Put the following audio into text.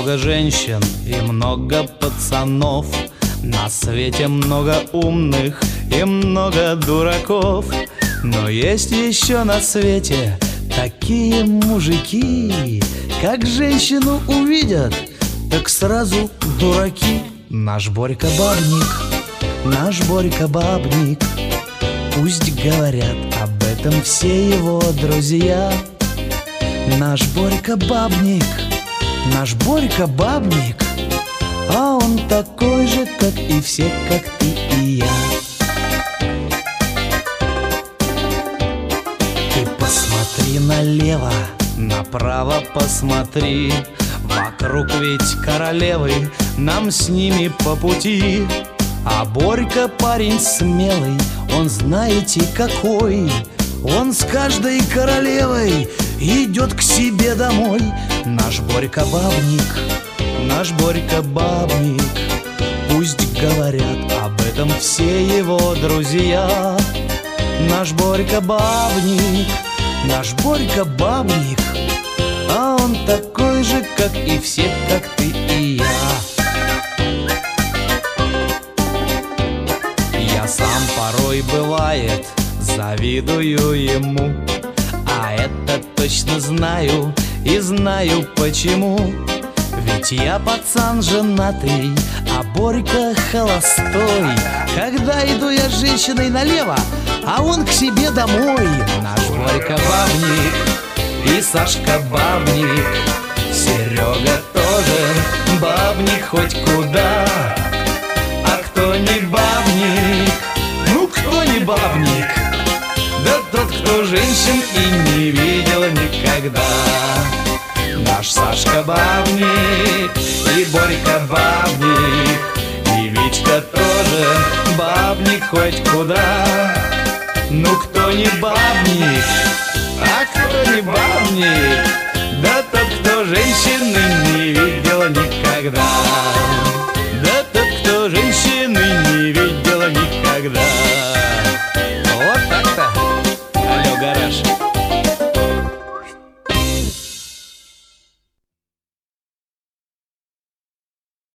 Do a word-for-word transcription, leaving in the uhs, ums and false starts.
много женщин и много пацанов, на свете много умных и много дураков. Но есть еще на свете такие мужики, как женщину увидят, так сразу дураки. Наш Борька бабник, наш Борька бабник, пусть говорят об этом все его друзья. Наш Борька бабник, наш Борька бабник, а он такой же, как и все, как ты и я. Ты посмотри налево, направо посмотри, вокруг ведь королевы, нам с ними по пути. А Борька парень смелый, он знаете какой, он с каждой королевой идет к себе домой. Наш Борька бабник, наш Борька бабник, пусть говорят об этом все его друзья. Наш Борька бабник, наш Борька бабник, а он такой же, как и все, как ты и я. Я сам порой, бывает, завидую ему, а это точно знаю и знаю почему. Ведь я пацан женатый, а Борька холостой. Когда иду я с женщиной налево, а он к себе домой. Наш Борька бабник и Сашка бабник, Серега тоже бабник хоть куда. А кто не бабник, ну кто не бабник, да тот, кто женщин и не видел никогда. Наш Сашка бабник и Борька бабник, и Витька тоже бабник хоть куда. Ну кто не бабник, а кто не бабник, да тот, кто женщины не видел никогда.